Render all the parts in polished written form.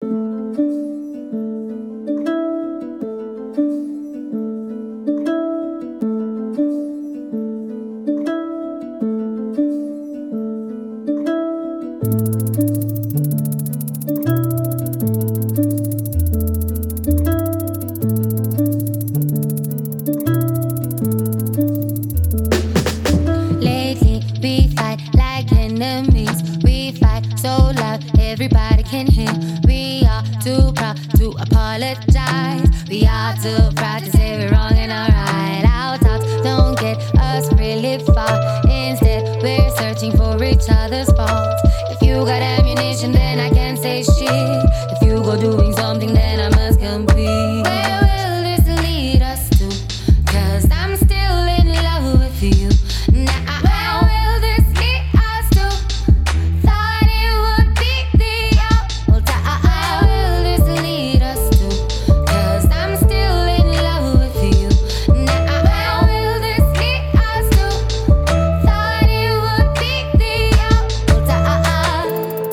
Lately we fight like enemies. We fight so loud everybody can hear. We are too proud to apologize. We are too proud to say we're wrong and alright. Our thoughts don't get us really far. Instead we're searching for each other's faults. If you got ammunition then I can't say shit. If you go doing something then I must compete. Where will this lead us to? 'Cause I'm still in love with you. Where will this lead us to? Thought it would be the old time. Where will this lead us to? 'Cause I'm still in love with you. Where will this lead us to? Thought it would be the old time.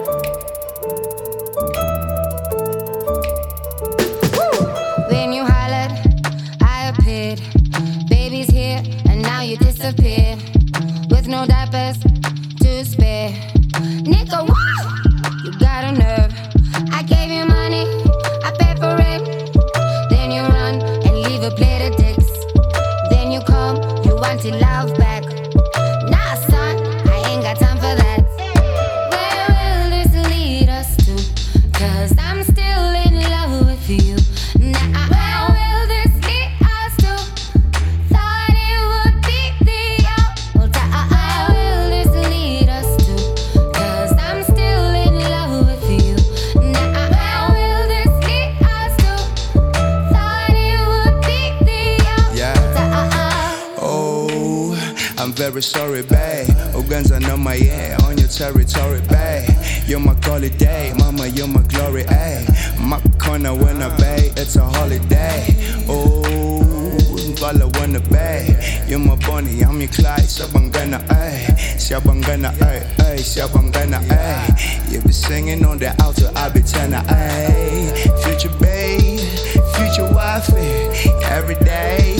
When you hollered, I appeared. Baby's here, and now you disappear. With no diapers to spare. Nigga, woo! You got a nerve. I gave you money, I paid for it. Then you run and leave a plate of dicks. Then you come, you want your love back. Nah, son, I ain't got time for that. Where will this lead us to? 'Cause I'm still in love with you. Where will this lead us to? Thought it would be the old time. Where will this lead us to? 'Cause I'm still in love with you. Where will this lead us to? Thought it would be the old time. Oh, I'm very sorry, babe. Oh, guns are not my yeah, on your territory, babe. You're my holiday, mama, you're my glory, ayy. My corner when I babe, it's a holiday. Oh, all I wanna babe. You're my Bonnie, I'm your Clyde, Shabangana, ayy. Shabangana, ayy, ayy, Shabangana, ayy. You be singing on the altar, I be tenor, ayy. Future babe, future wifey, every day.